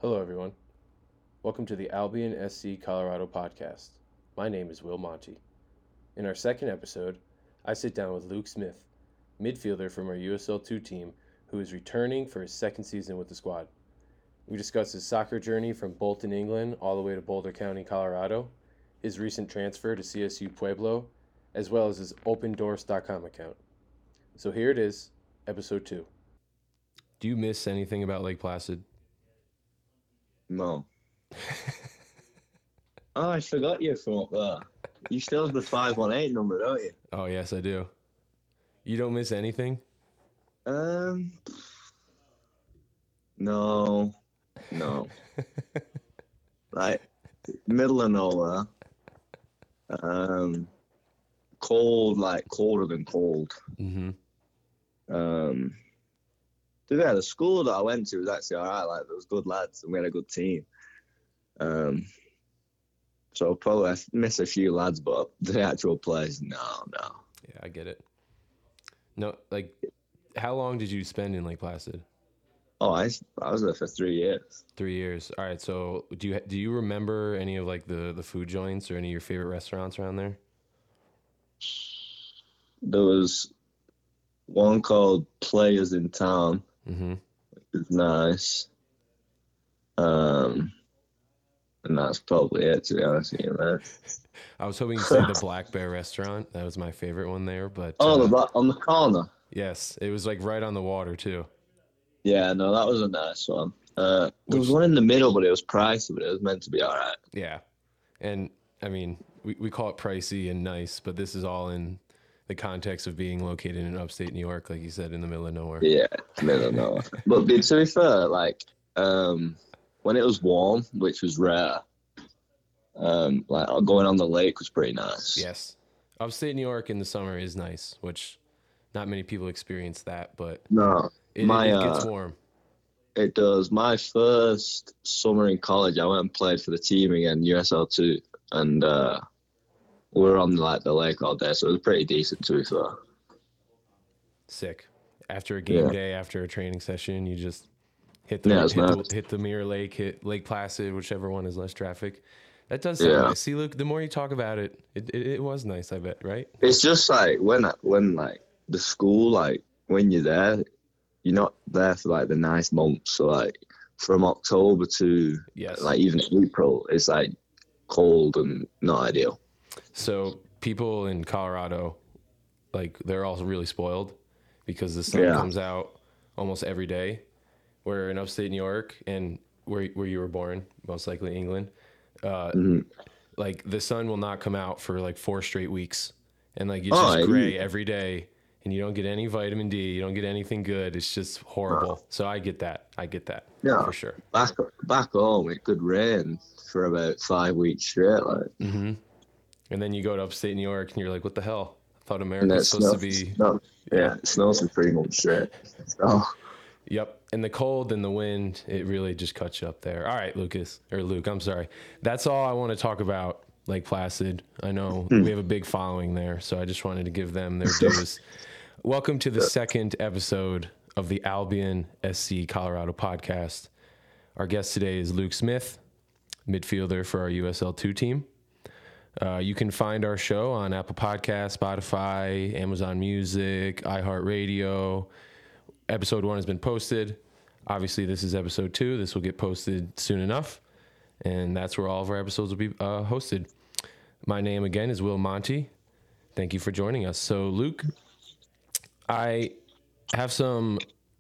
Hello, everyone. Welcome to the Albion SC Colorado podcast. My name is Will Monty. In our second episode, I sit down with Luke Smith, midfielder from our USL2 team, who is returning for his second season with the squad. We discuss his soccer journey from Bolton, England, all the way to Boulder County, Colorado, his recent transfer to CSU Pueblo, as well as his OpenDoors.com account. So here it is, episode 2. Do you miss anything about Lake Placid? No. Oh, I forgot you from up there. You still have the 518 number, don't you? Oh, yes, I do. You don't miss anything? No. Like, middle of nowhere. Cold, like colder than cold. Mm-hmm. To be fair, the school that I went to was actually alright. Like, there was good lads and we had a good team. So probably I miss a few lads, but the actual place, no. Yeah, I get it. No, like, how long did you spend in Lake Placid? Oh, I was there for 3 years. 3 years. All right. So do you remember any of like the food joints or any of your favorite restaurants around there? There was one called Players in Town. Mm-hmm. It was nice. And that's probably it, to be honest with you, man. I was hoping you'd say the Black Bear restaurant. That was my favorite one there. But on the corner. yes, it was like right on the water too. Yeah, no, that was a nice one. There was one in the middle, but it was pricey, but it was meant to be all right. Yeah, and I mean we call it pricey and nice, but this is all in the context of being located in upstate New York, like you said, in the middle of nowhere. Yeah, middle of nowhere. But to be fair, like when it was warm, which was rare, like going on the lake was pretty nice. Yes, upstate New York in the summer is nice, which not many people experience that, but no, it gets warm. It does. My first summer in college, I went and played for the team again, USL2, and we were on like the lake all day, so it was pretty decent to be fair. Sick. After a game day, after a training session, you just hit the Mirror Lake, hit Lake Placid, whichever one is less traffic. That does sound nice. See, Luke, the more you talk about it, it was nice, I bet, right? It's just like when like the school, like when you're there, you're not there for like the nice months. So like from October to like even April, it's like cold and not ideal. So people in Colorado, like they're all really spoiled because the sun comes out almost every day. Where in upstate New York and where you were born, most likely England, like the sun will not come out for like 4 straight weeks, and like it's just gray every day, and you don't get any vitamin D, you don't get anything good. It's just horrible. So I get that. Yeah, for sure. Back home, it could rain for about 5 weeks straight, like. Mm-hmm. And then you go to upstate New York, and you're like, what the hell? I thought America was supposed to be. It snows for 3 months straight. So. Yep. And the cold and the wind, it really just cuts you up there. All right, Luke, I'm sorry. That's all I want to talk about, Lake Placid. I know we have a big following there, so I just wanted to give them their dues. Welcome to the second episode of the Albion SC Colorado podcast. Our guest today is Luke Smith, midfielder for our USL2 team. You can find our show on Apple Podcasts, Spotify, Amazon Music, iHeartRadio. Episode 1 has been posted. Obviously, this is episode 2. This will get posted soon enough. And that's where all of our episodes will be hosted. My name, again, is Will Monty. Thank you for joining us. So, Luke, I have some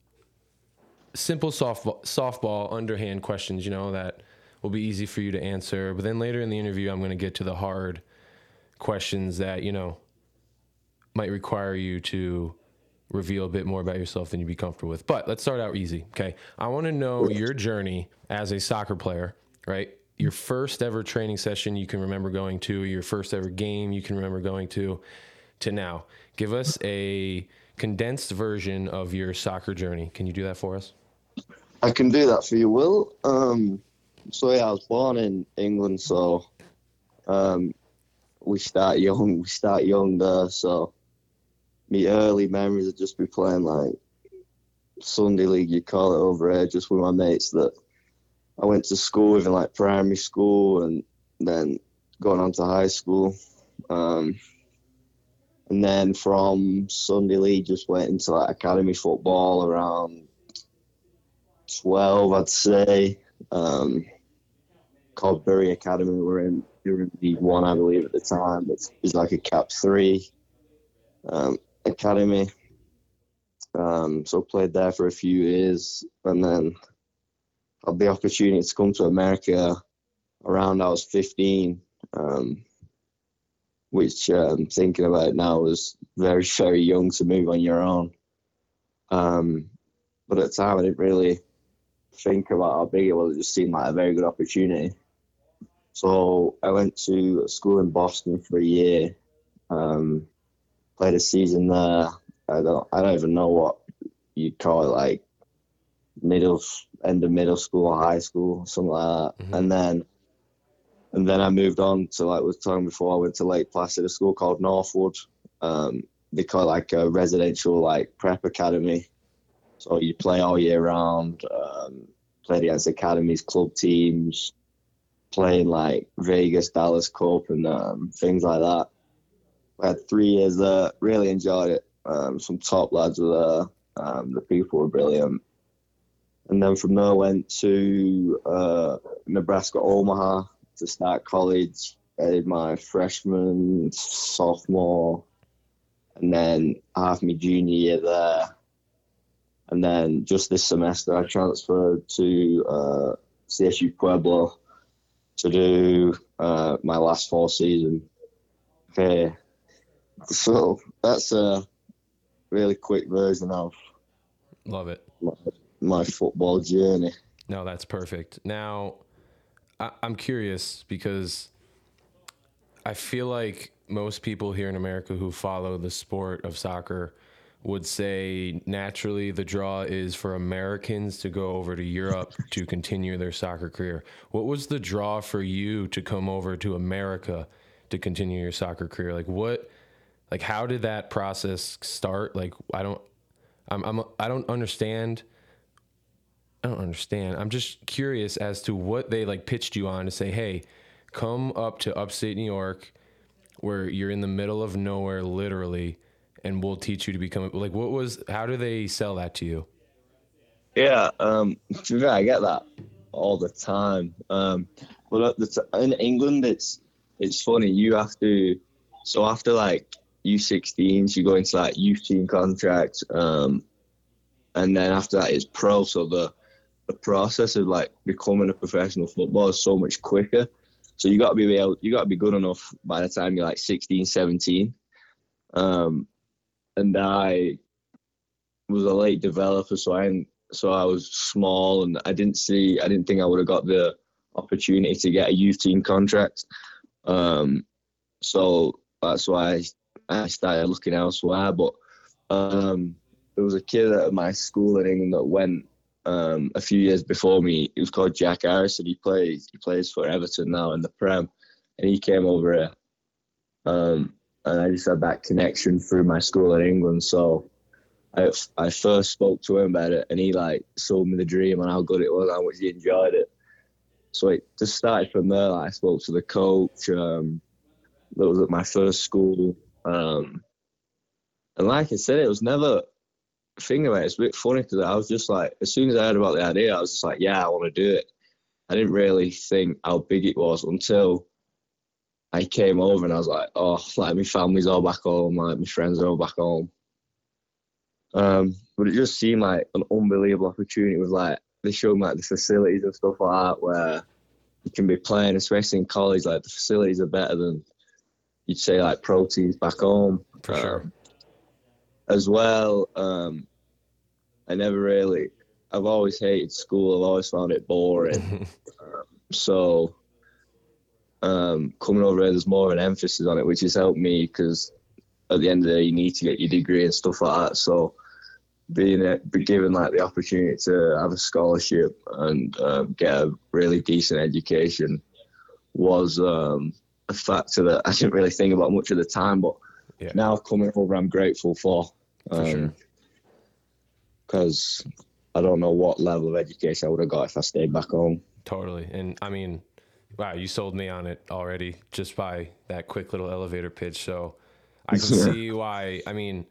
simple softball underhand questions, that will be easy for you to answer. But then later in the interview, I'm going to get to the hard questions that, might require you to reveal a bit more about yourself than you'd be comfortable with. But let's start out easy, okay? I want to know your journey as a soccer player, right? Your first ever training session you can remember going to, your first ever game you can remember going to now. Give us a condensed version of your soccer journey. Can you do that for us? I can do that for you, Will. So I was born in England, so we start young there, so my early memories would just be playing like Sunday League, you call it over here, just with my mates that I went to school, even like primary school, and then going on to high school. And then from Sunday League, just went into like academy football around 12, I'd say. Called Bury Academy. We're in League One, I believe, at the time. It's like a Cap 3 academy. So played there for a few years, and then had the opportunity to come to America around I was 15, which thinking about it now was very, very young to move on your own. But at the time, I didn't really think about how big it was. It just seemed like a very good opportunity. So I went to school in Boston for a year, played a season there. I don't even know what you'd call it, like end of middle school or high school, something like that. Mm-hmm. And then I moved on to, like I was talking before, I went to Lake Placid, a school called Northwood. They call it like a residential like prep academy. So you play all year round, played against academies, club teams, playing like Vegas, Dallas Cup and things like that. I had 3 years there, really enjoyed it. Some top lads were there. The people were brilliant. And then from there I went to Nebraska Omaha to start college. I did my freshman, sophomore, and then half my junior year there. And then just this semester I transferred to CSU Pueblo to do my last 4 seasons. Okay. So that's a really quick version of Love it. My football journey. No, that's perfect. Now, I'm curious because I feel like most people here in America who follow the sport of soccer would say naturally the draw is for Americans to go over to Europe to continue their soccer career. What was the draw for you to come over to America to continue your soccer career? Like how did that process start? Like I don't understand. I'm just curious as to what they like pitched you on to say, hey, come up to upstate New York where you're in the middle of nowhere, literally, and we'll teach you to become like, how do they sell that to you? Yeah. I get that all the time. But in England, it's funny. You have to, so after like U16s, you go into like youth team contracts. And then after that is pro. So the process of like becoming a professional footballer is so much quicker. So you got to be good enough by the time you're like 16, 17. And I was a late developer, so I was small, and I didn't think I would have got the opportunity to get a youth team contract. So that's why I started looking elsewhere. But there was a kid at my school in England that went a few years before me. He was called Jack Harrison. He plays for Everton now in the Prem, and he came over here. And I just had that connection through my school in England. So I first spoke to him about it, and he like sold me the dream and how good it was, how much he enjoyed it. So it just started from there. Like, I spoke to the coach. That was at my first school. And like I said, it was never a thing about it. It's a bit funny because I was just like, as soon as I heard about the idea, I was just like, yeah, I want to do it. I didn't really think how big it was until I came over and I was like, oh, like my family's all back home, like my friends are all back home. But it just seemed like an unbelievable opportunity. It was like, they showed me like the facilities and stuff like that where you can be playing, especially in college, like the facilities are better than you'd say like pro teams back home. For sure. As well, I've always hated school. I've always found it boring. So coming over here, there's more of an emphasis on it, which has helped me because at the end of the day, you need to get your degree and stuff like that. So being given like the opportunity to have a scholarship and get a really decent education was a factor that I didn't really think about much at the time, but now coming over, I'm grateful for. For sure. Because I don't know what level of education I would have got if I stayed back home. Totally. And I mean, wow, you sold me on it already just by that quick little elevator pitch. So I can see why. I mean,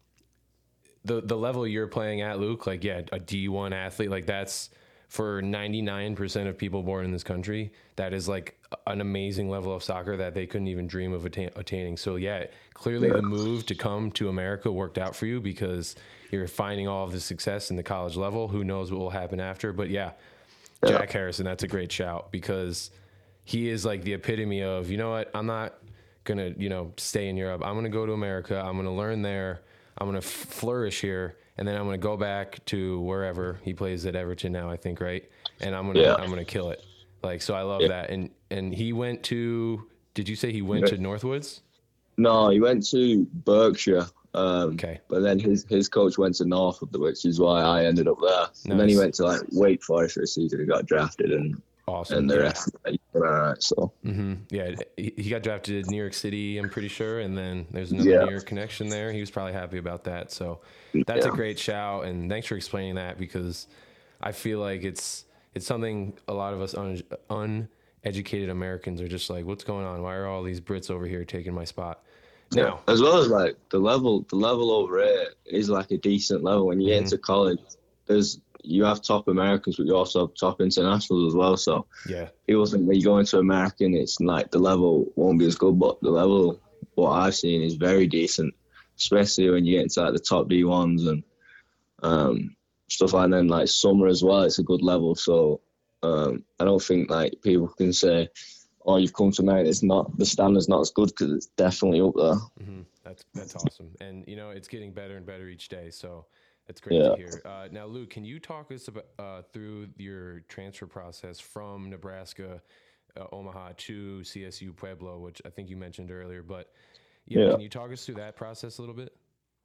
the level you're playing at, Luke, like, yeah, a D1 athlete, like that's for 99% of people born in this country, that is like an amazing level of soccer that they couldn't even dream of attaining. So yeah, clearly the move to come to America worked out for you because you're finding all of the success in the college level. Who knows what will happen after? But yeah, Jack Harrison, that's a great shout because he is like the epitome of, you know what, I'm not going to, you know, stay in Europe. I'm going to go to America. I'm going to learn there. I'm going to flourish here. And then I'm going to go back to wherever he plays at Everton now, I think, right? And I'm going to kill it. Like, so I love that. And he went to, did you say he went to Northwoods? No, he went to Berkshire. Okay. But then his coach went to Northwood, which is why I ended up there. Nice. And then he went to like Wake Forest for a season and got drafted and awesome. And the rest, all right. So yeah, he got drafted in New York City, I'm pretty sure, and then there's another New York connection there. He was probably happy about that. So that's a great shout, and thanks for explaining that because I feel like it's something a lot of us uneducated Americans are just like, what's going on? Why are all these Brits over here taking my spot? Now, as well as like the level over here is like a decent level. When you get into college, you have top Americans, but you also have top internationals as well. So people think when you go into American, it's like the level won't be as good, but the level what I've seen is very decent, especially when you get into like the top D1s and stuff like that. And like summer as well, it's a good level. So I don't think like people can say, "Oh, you've come to America, it's not the standard's not as good," because it's definitely up there. That's awesome, and you know it's getting better and better each day. So. That's great to hear. Now, Luke, can you talk us about through your transfer process from Nebraska, Omaha to CSU Pueblo, which I think you mentioned earlier, but can you talk us through that process a little bit?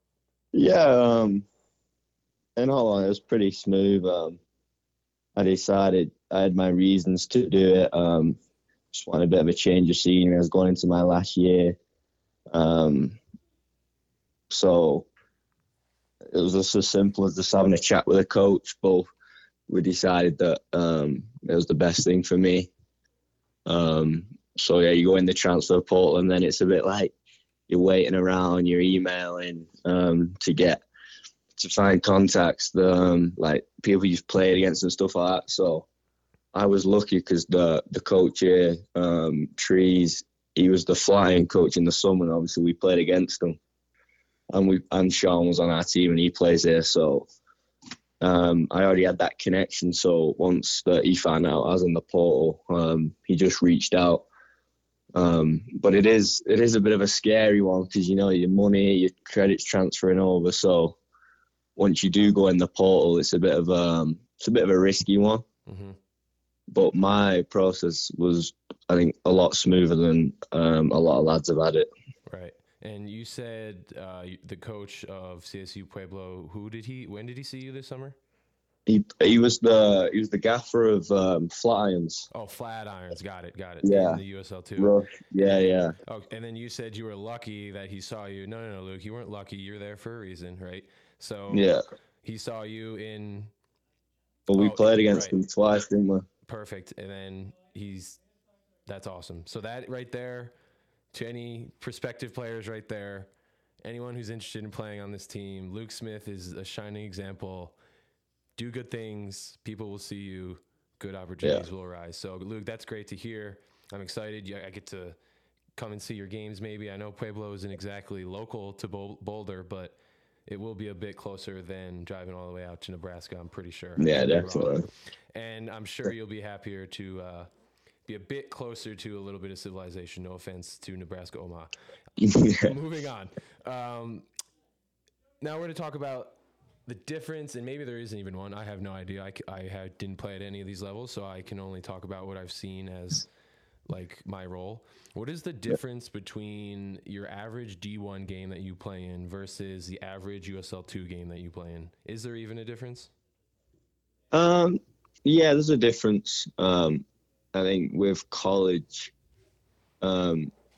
Yeah, in all honesty, it was pretty smooth. I decided I had my reasons to do it. Just wanted a bit of a change of scenery. I was going into my last year. So it was just as simple as just having a chat with a coach. Both we decided that it was the best thing for me. So you go in the transfer portal and then it's a bit like you're waiting around, you're emailing to find contacts, like people you've played against and stuff like that. So I was lucky because the coach here, Trees, he was the flying coach in the summer, and obviously we played against him. And Sean was on our team and he plays there, so I already had that connection. So once that he found out I was in the portal, he just reached out. But it is a bit of a scary one because you know your money, your credit's transferring over. So once you do go in the portal, it's a bit of a risky one. But my process was, I think, a lot smoother than a lot of lads have had it. Right. And you said the coach of CSU Pueblo, when did he see you this summer? He was the gaffer of Flatirons. Oh, Flatirons. Got it. Yeah. In the USL too. Rush. Yeah. Oh, and then you said you were lucky that he saw you. No, Luke, you weren't lucky. You're there for a reason, right? So he saw you in. But we played against him twice, didn't we? Perfect. And then that's awesome. So that right there. To any prospective players right there, anyone who's interested in playing on this team, Luke Smith is a shining example. Do good things, people will see you, good opportunities will arise. So, Luke, that's great to hear. I'm excited. I get to come and see your games maybe. I know Pueblo isn't exactly local to Boulder, but it will be a bit closer than driving all the way out to Nebraska, I'm pretty sure. Yeah, definitely. And I'm sure you'll be happier to be a bit closer to a little bit of civilization. No offense to Nebraska, Omaha. Moving on. Now we're going to talk about the difference, and maybe there isn't even one. I have no idea. I didn't play at any of these levels, so I can only talk about what I've seen as like my role. What is the difference between your average D1 game that you play in versus the average USL 2 game that you play in? Is there even a difference? Yeah, there's a difference. I think with college,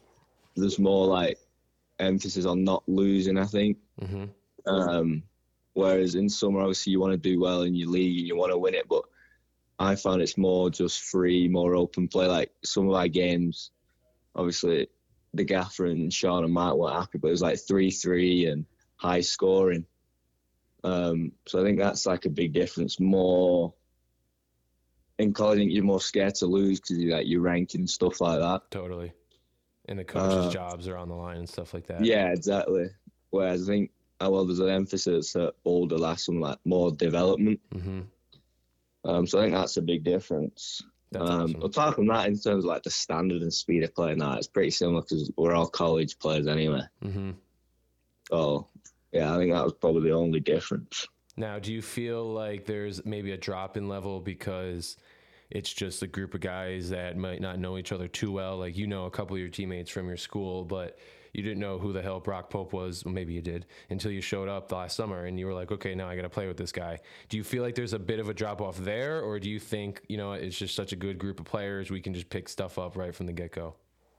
there's more like emphasis on not losing, I think. Whereas in summer, obviously, you want to do well in your league and you want to win it. But I found it's more just free, more open play. Like some of our games, obviously, the gaffer and Sean and Mark weren't happy, but it was like 3-3 and high scoring. So I think that's like a big difference. More in college, I think you're more scared to lose because you're ranking and stuff like that. Totally. And the coaches' jobs are on the line and stuff like that. Yeah, exactly. Whereas I think, there's an emphasis at older lads on like more development. Mm-hmm. So I think that's a big difference. Awesome. Apart from that, in terms of like the standard and speed of play now, it's pretty similar because we're all college players anyway. Mm-hmm. So yeah, I think that was probably the only difference. Now, do you feel like there's maybe a drop in level because it's just a group of guys that might not know each other too well? Like, you know, a couple of your teammates from your school, but you didn't know who the hell Brock Pope was. Well, maybe you did until you showed up last summer and you were like, okay, now I got to play with this guy. Do you feel like there's a bit of a drop off there? Or do you think, you know, it's just such a good group of players, we can just pick stuff up right from the get go?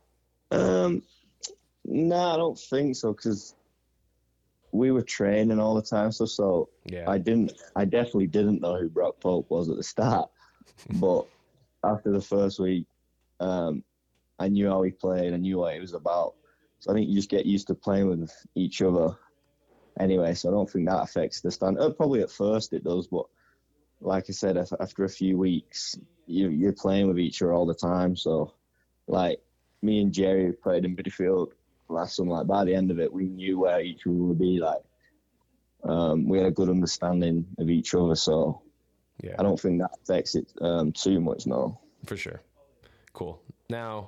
No, I don't think so. Cause we were training all the time. So yeah. I definitely didn't know who Brock Pope was at the start, but after the first week, I knew how he played. I knew what he was about. So I think you just get used to playing with each other anyway. So I don't think that affects the stand. Probably at first it does, but like I said, after a few weeks, you're playing with each other all the time. So like me and Jerry played in midfield last summer. Like by the end of it, we knew where each other would be. Like we had a good understanding of each other. So yeah, I don't think that affects it too much, no. For sure. Cool. Now,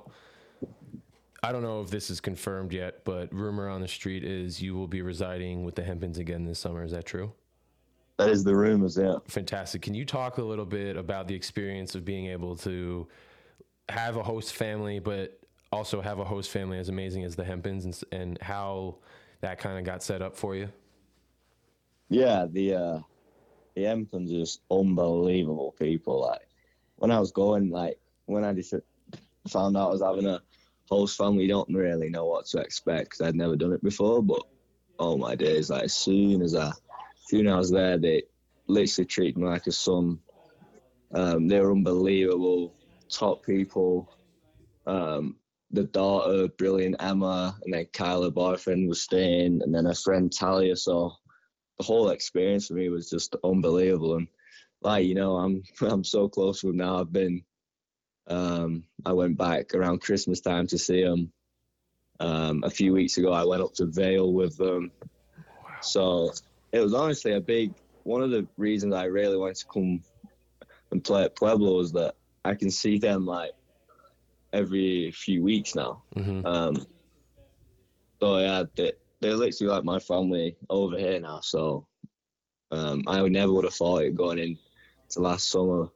I don't know if this is confirmed yet, but rumor on the street is you will be residing with the Hempins again this summer. Is that true? That is the rumors, yeah. Fantastic. Can you talk a little bit about the experience of being able to have a host family, but also have a host family as amazing as the Hempins, and how that kind of got set up for you? Yeah, the Hempins are just unbelievable people. Like when I was going, like when I just found out I was having a host family, you don't really know what to expect because I'd never done it before. But oh my days, like as soon as I was there, they literally treated me like a son. They were unbelievable, top people. The daughter, brilliant Emma, and then Kyle, her boyfriend, was staying, and then her friend Talia. So the whole experience for me was just unbelievable. And like, you know, I'm so close with them now. I've been I went back around Christmas time to see them. A few weeks ago, I went up to Vale with them. Wow. So it was honestly one of the reasons I really wanted to come and play at Pueblo was that I can see them like every few weeks now. Mm-hmm. So yeah, they're literally like my family over here now. So I never would have thought it going into last summer.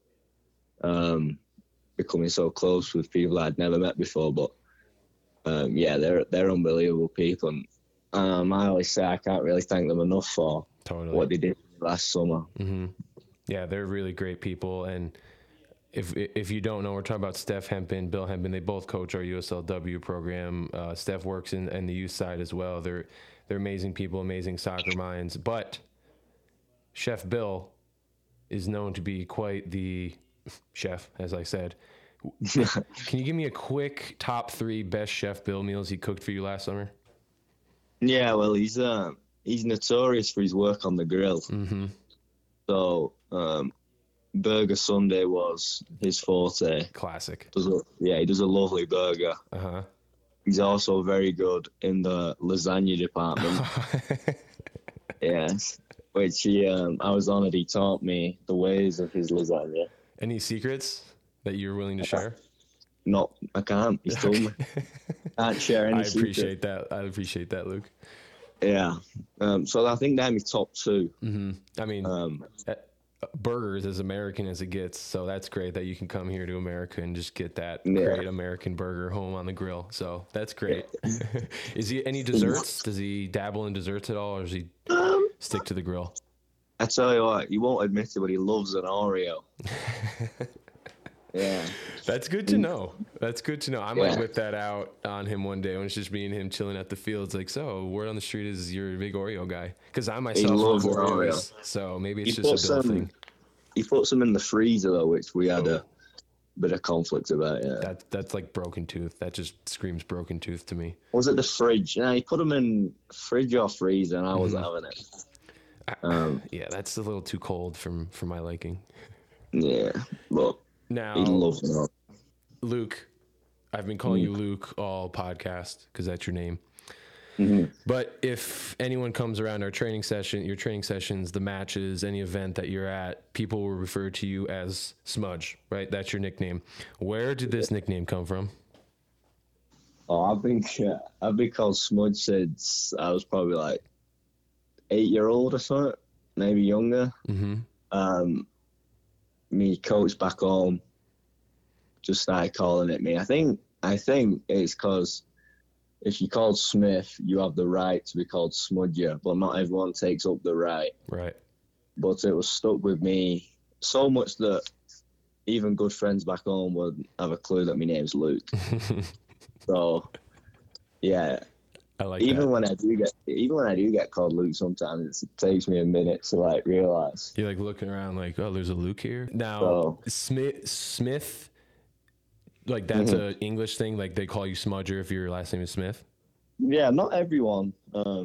Becoming so close with people I'd never met before, but yeah, they're unbelievable people, and I always say I can't really thank them enough for what they did last summer. Mm-hmm. Yeah, they're really great people, and if you don't know, we're talking about Steph Hempin, Bill Hempin. They both coach our USLW program. Steph works in the youth side as well. They're amazing people, amazing soccer minds. But Chef Bill is known to be quite the chef, as I said. Can you give me a quick top 3 best Chef Bill meals he cooked for you last summer? Yeah, well, he's notorious for his work on the grill. Mm-hmm. So Burger Sunday was his forte. Classic. He does a lovely burger. Uh-huh. He's also very good in the lasagna department. Yes, which I was honored he taught me the ways of his lasagna. Any secrets that you're willing to share? No, I can't. He's told me. Can't share any secrets. I appreciate that, Luke. Yeah. So I think they're my top 2. Mm-hmm. I mean, burgers as American as it gets, so that's great that you can come here to America and just get that great American burger home on the grill. So that's great. Yeah. Is he any desserts? Does he dabble in desserts at all, or does he stick to the grill? I tell you what, he won't admit it, but he loves an Oreo. Yeah. That's good to know. That's good to know. I might whip that out on him one day when it's just me and him chilling at the fields. Like, so word on the street is you're a big Oreo guy. Because I myself love Oreos. So maybe it's just a Bill thing. He puts them in the freezer, though, which we had a bit of conflict about, yeah. That's like broken tooth. That just screams broken tooth to me. Was it the fridge? Yeah, he put them in fridge or freezer, and I wasn't having it. Yeah, that's a little too cold for my liking. Yeah, but now, he loves them. Luke, I've been calling you Luke all podcast because that's your name. But if anyone comes around our training session, your training sessions, the matches, any event that you're at, people will refer to you as Smudge, right? That's your nickname. Where did this nickname come from? Oh, I've been called Smudge since I was probably like 8-year-old or something, maybe younger. Me coach back home just started calling it me. I think it's because if you're called Smith, you have the right to be called Smudger, but not everyone takes up the right. Right. But it was stuck with me so much that even good friends back home wouldn't have a clue that my name's Luke. So, yeah. I like even that. when I do get called Luke, sometimes it takes me a minute to like realize. You're like looking around like, oh, there's a Luke here. Now, Smith, like that's a English thing. Like they call you Smudger if your last name is Smith. Yeah, not everyone.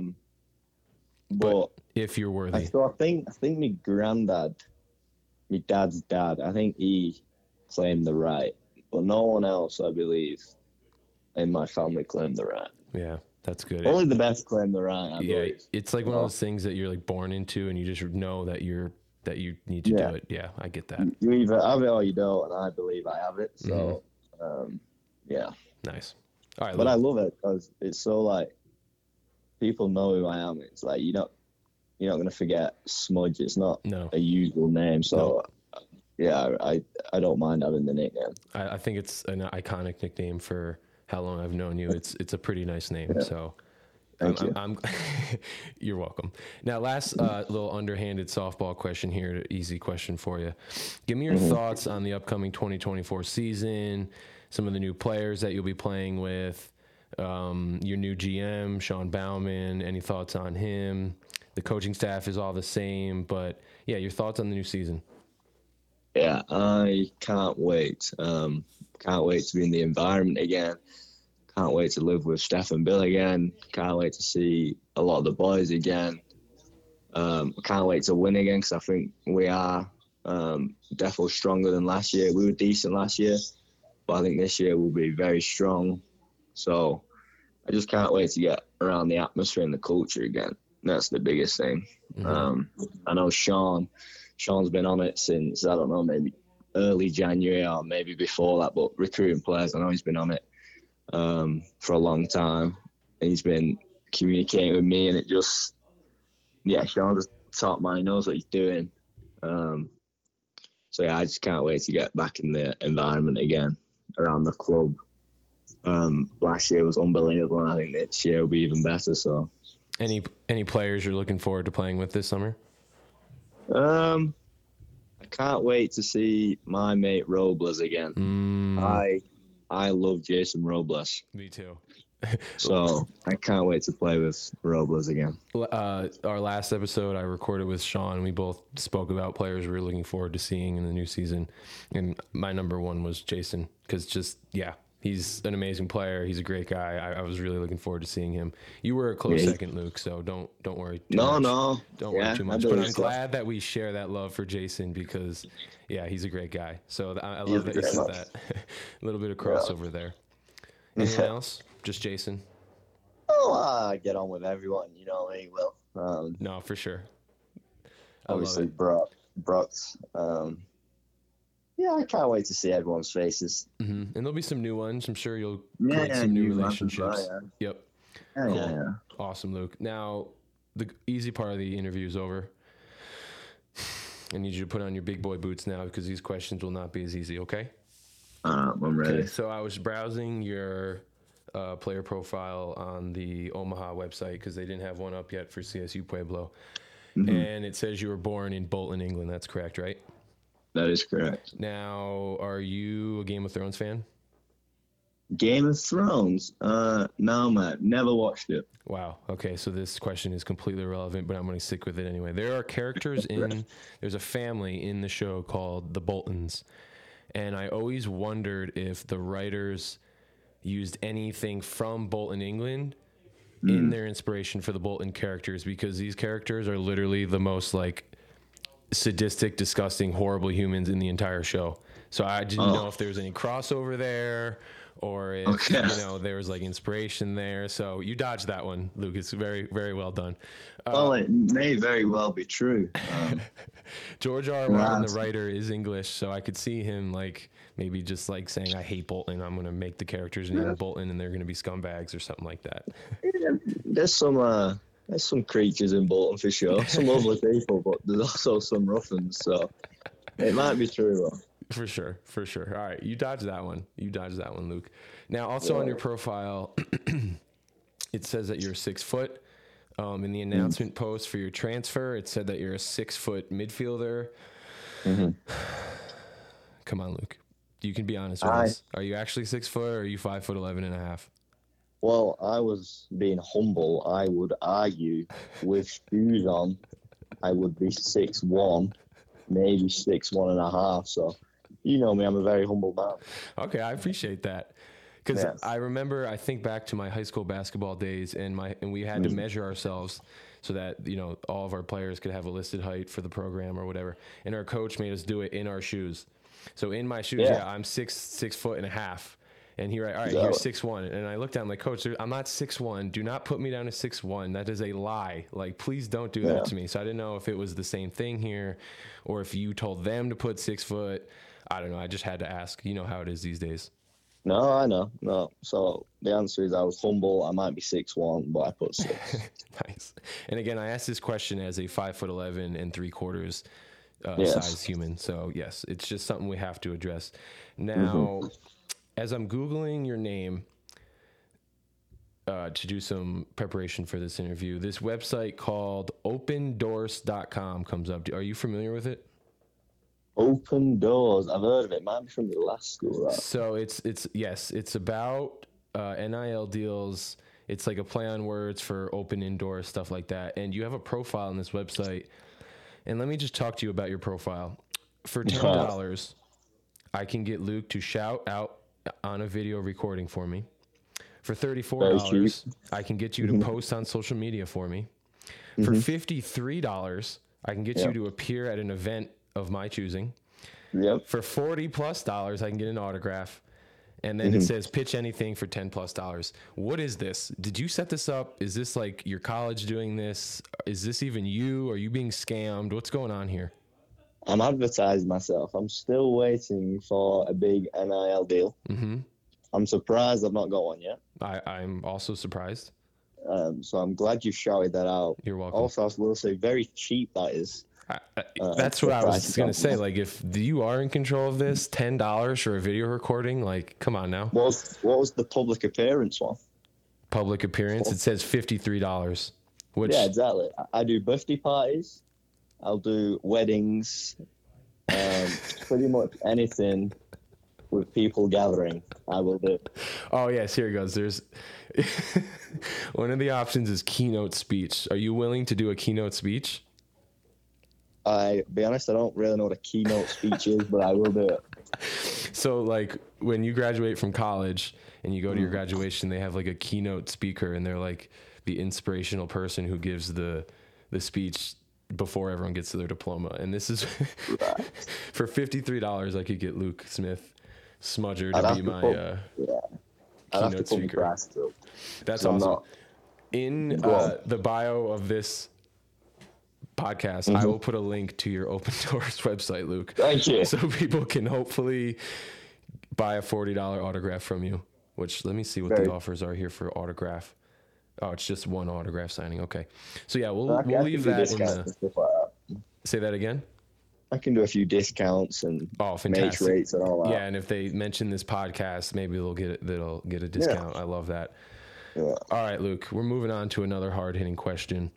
But if you're worthy. So I think my granddad, my dad's dad, I think he claimed the right, but no one else, I believe, in my family claimed the right. Yeah. That's good. Only the best claim the right. I believe. It's like one of those things that you're like born into, and you just know that you need to do it. Yeah, I get that. You either have it or you don't, and I believe I have it. So, yeah. Nice. All right, but I love it because it's so like people know who I am. It's like you're not gonna forget Smudge. It's not a usual name. So, yeah, I don't mind having the nickname. I think it's an iconic nickname for how long I've known you. It's a pretty nice name. Yeah. So Thank you. You're welcome. Now, last little underhanded softball question here, easy question for you. Give me your thoughts on the upcoming 2024 season, some of the new players that you'll be playing with, your new GM, Sean Bauman, any thoughts on him? The coaching staff is all the same, but yeah, your thoughts on the new season. Yeah, I can't wait. Can't wait to be in the environment again. Can't wait to live with Steph and Bill again. Can't wait to see a lot of the boys again. Can't wait to win again because I think we are definitely stronger than last year. We were decent last year, but I think this year we'll be very strong. So I just can't wait to get around the atmosphere and the culture again. That's the biggest thing. I know Sean's been on it since, I don't know, maybe early January or maybe before that, but recruiting players, I know he's been on it for a long time. And he's been communicating with me, and it just, Sean just top man, he knows what he's doing. So I just can't wait to get back in the environment again around the club. Last year was unbelievable, and I think this year will be even better. So, any players you're looking forward to playing with this summer? I can't wait to see my mate Robles again. I love Jason Robles. Me too. So I can't wait to play with Robles again. Our last episode I recorded with Sean, we both spoke about players we were looking forward to seeing in the new season. And my number one was Jason, because he's an amazing player. He's a great guy. I was really looking forward to seeing him. You were a close second, Luke, so don't worry too much. Don't worry too much. But I'm glad that we share that love for Jason because, he's a great guy. So I love that you said that. A little bit of crossover there. Anything else? Just Jason? Oh, I get on with everyone, you know me, Will. No, for sure. Obviously, Brooks. I can't wait to see everyone's faces. And there'll be some new ones. I'm sure you'll create some new relationships. Well, Yep. Cool. Yeah. Awesome, Luke. Now, the easy part of the interview is over. I need you to put on your big boy boots now because these questions will not be as easy, okay? I'm ready. Okay, so I was browsing your player profile on the Omaha website because they didn't have one up yet for CSU Pueblo. And it says you were born in Bolton, England. That's correct, right? That is correct. Now, are you Game of Thrones fan? Game of Thrones? No, man. Never watched it. Wow. Okay, so this question is completely irrelevant, but I'm going to stick with it anyway. There are characters there's a family in the show called the Boltons. And I always wondered if the writers used anything from Bolton, England in their inspiration for the Bolton characters, because these characters are literally the most like sadistic, disgusting, horrible humans in the entire show. So I didn't know if there was any crossover there, or if there was like inspiration there. So you dodged that one, Lucas. Very, very well done. Well, it may very well be true. George R. R. Martin, the writer, is English, so I could see him like maybe just like saying, "I hate Bolton. I'm going to make the characters named Bolton, and they're going to be scumbags," or something like that. There's some creatures in Bolton for sure. Some lovely people, but there's also some rough ones. So it might be true, though. For sure. All right, you dodged that one, Luke. Now, also on your profile, it says that you're 6 foot. In the announcement post for your transfer, it said that you're a 6 foot midfielder. Mm-hmm. Come on, Luke. You can be honest with us. Are you actually 6 foot, or are you 5'11.5"? Well, I was being humble. I would argue with shoes on, I would be 6'1", maybe 6'1.5". So, you know me, I'm a very humble man. Okay, I appreciate that. Because I remember, I think back to my high school basketball days, and we had to measure ourselves so that, all of our players could have a listed height for the program or whatever. And our coach made us do it in our shoes. So in my shoes, I'm 6'1.5". And all right, you're 6'1". And I looked at him like, "Coach, I'm not 6'1". Do not put me down to 6'1". That is a lie. Like, please don't do that to me. So I didn't know if it was the same thing here, or if you told them to put 6 foot. I don't know. I just had to ask. You know how it is these days. No, I know. No. So the answer is I was humble. I might be 6'1", but I put 6. Nice. And again, I asked this question as a 5'11 3/4 size human. So yes, it's just something we have to address. Now, as I'm Googling your name to do some preparation for this interview, this website called opendoors.com comes up. Are you familiar with it? Open Doors. I've heard of it. Might be from the last school, right? So it's about NIL deals. It's like a play on words for open indoor, stuff like that. And you have a profile on this website. And let me just talk to you about your profile. For $10, I can get Luke to shout out on a video recording for me. For $34, I can get you to post on social media for me. For $53, I can get you to appear at an event of my choosing. For $40+ I can get an autograph. And then it says pitch anything for $10+. What is this? Did you set this up? Is this like your college doing this? Is this even you? Are you being scammed? What's going on here? I'm advertising myself. I'm still waiting for a big NIL deal. I'm surprised I've not got one yet. I'm also surprised. So I'm glad you shouted that out. You're welcome. Also, I will say very cheap that is. That's what I was going to say. Like, if you are in control of this, $10 for a video recording, like, come on now. What was the public appearance one? Public appearance? It says $53. Which... Yeah, exactly. I do birthday parties. I'll do weddings. Pretty much anything with people gathering, I will do. Oh, yes. Here it goes. There's one of the options is keynote speech. Are you willing to do a keynote speech? Be honest, I don't really know what a keynote speech is, but I will do it. So, like, when you graduate from college and you go to your graduation, they have, like, a keynote speaker, and they're, like, the inspirational person who gives the speech before everyone gets to their diploma. And this is, for $53, I could get Luke Smith Smudger to be my keynote speaker. That's awesome. In the bio of this podcast, I will put a link to your Open Doors website, Luke. Thank you. So people can hopefully buy a $40 autograph from you, which let me see what the offers are here for autograph. Oh, it's just one autograph signing. Okay. So yeah, we'll leave that in the... Say that again? I can do a few discounts and match rates and all that. Yeah, and if they mention this podcast, maybe they'll get a discount. I love that. Yeah. All right, Luke, we're moving on to another hard-hitting question.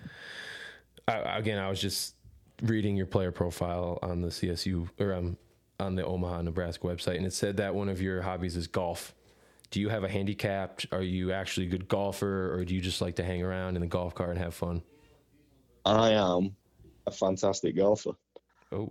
Again, I was just reading your player profile on the CSU or on the Omaha, Nebraska website, and it said that one of your hobbies is golf. Do you have a handicap? Are you actually a good golfer, or do you just like to hang around in the golf cart and have fun? I am a fantastic golfer. Oh.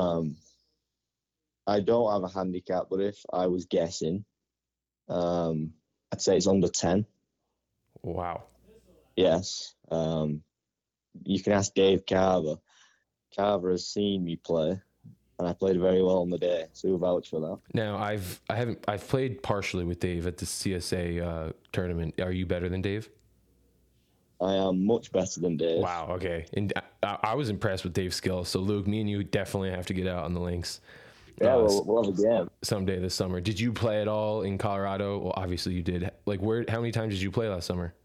I don't have a handicap, but if I was guessing, I'd say it's under 10. Wow. Yes. You can ask Dave Carver. Carver has seen me play, and I played very well on the day, so he'll vouch for that. Now, I've played partially with Dave at the CSA tournament. Are you better than Dave? I am much better than Dave. Wow. Okay. And I was impressed with Dave's skill. So Luke, me and you definitely have to get out on the links. Yeah, we'll have a game someday this summer. Did you play at all in Colorado? Well, obviously you did. Like, how many times did you play last summer?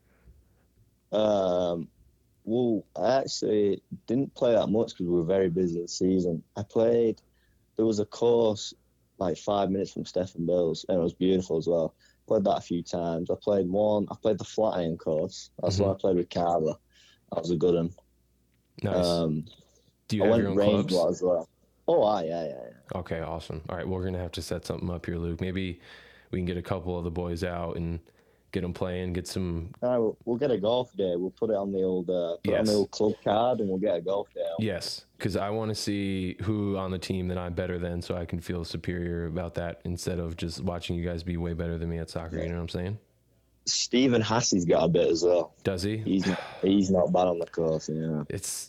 Well, I actually didn't play that much because we were very busy this season. There was a course like 5 minutes from Stephen Bills, and it was beautiful as well. Played that a few times. I played the flat iron course. That's what I played with Carver. That was a good one. Nice. Do you have your own clubs? As well. Oh, yeah. Okay, awesome. All right, we're going to have to set something up here, Luke. Maybe we can get a couple of the boys out and get them playing, get some... All right, we'll get a golf day. We'll put it on the old club card, and we'll get a golf day out. Yes, because I want to see who on the team that I'm better than, so I can feel superior about that instead of just watching you guys be way better than me at soccer. You know what I'm saying? Stephen Hassey's got a bit as well. Does he? He's not bad on the course. Yeah.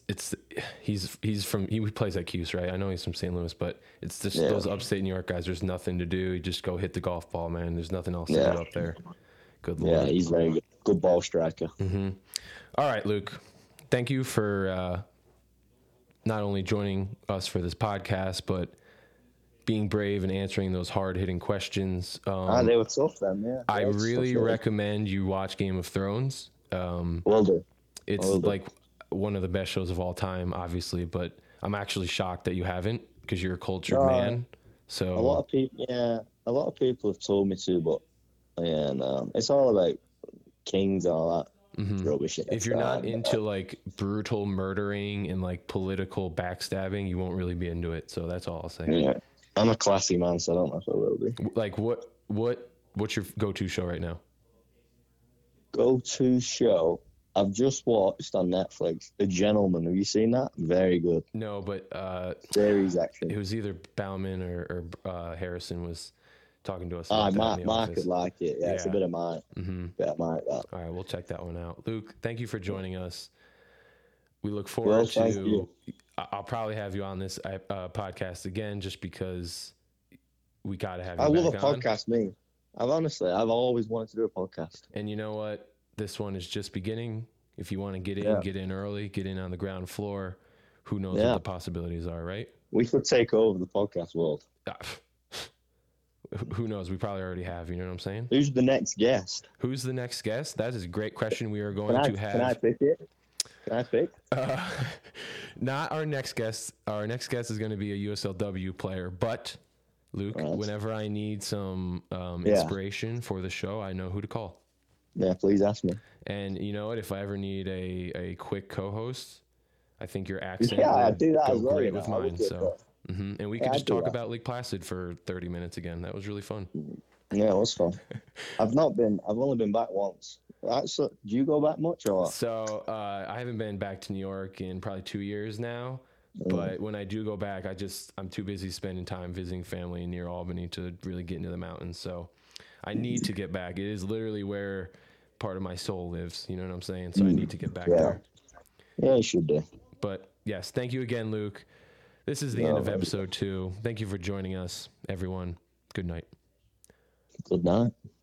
He plays at Cuse, right? I know he's from St. Louis, but it's just those upstate New York guys. There's nothing to do. You just go hit the golf ball, man. There's nothing else to do up there. Good Lord. Yeah, he's very good. Good ball striker. Mm-hmm. All right, Luke. Thank you for not only joining us for this podcast, but being brave and answering those hard-hitting questions. They were tough then, yeah. I really recommend you watch Game of Thrones. Will do. It's like one of the best shows of all time, obviously, but I'm actually shocked that you haven't because you're a cultured man. So a lot of people have told me to, but it's all about kings and all that. Rubbish. If you're not into like brutal murdering and like political backstabbing, you won't really be into it. So that's all I'll say. Yeah. I'm a classy man, so I don't know if I will be. Like, what's your go-to show right now? Go-to show? I've just watched on Netflix, The Gentleman. Have you seen that? Very good. No, but series action. It was either Bauman or Harrison was talking to us. Mark could like it. Yeah, it's a bit of mine. Bit of mine. All right, we'll check that one out. Luke, thank you for joining us. We look forward to. I'll probably have you on this podcast again, just because we got to have you. I love back a podcast. Me, I've always wanted to do a podcast. And you know what? This one is just beginning. If you want to get in early, get in on the ground floor. Who knows what the possibilities are, right? We could take over the podcast world. Who knows? We probably already have. You know what I'm saying? Who's the next guest? Who's the next guest? That is a great question. We are going to have. Can I pick it? Can I pick? Not our next guest. Our next guest is going to be a USLW player. But, Luke, whenever I need some inspiration for the show, I know who to call. Yeah, please ask me. And you know what? If I ever need a quick co-host, I think your accent would do that go great with mine. So, and we could just talk about Lake Placid for 30 minutes again. That was really fun. Yeah, it was fun. I've only been back once. So, do you go back much or what? So I haven't been back to New York in probably 2 years now. But when I do go back, I'm too busy spending time visiting family near Albany to really get into the mountains. So I need to get back. It is literally where part of my soul lives. You know what I'm saying? So I need to get back there. Yeah, you should do. But yes, thank you again, Luke. This is the end of episode 2. Thank you for joining us, everyone. Good night. Good night.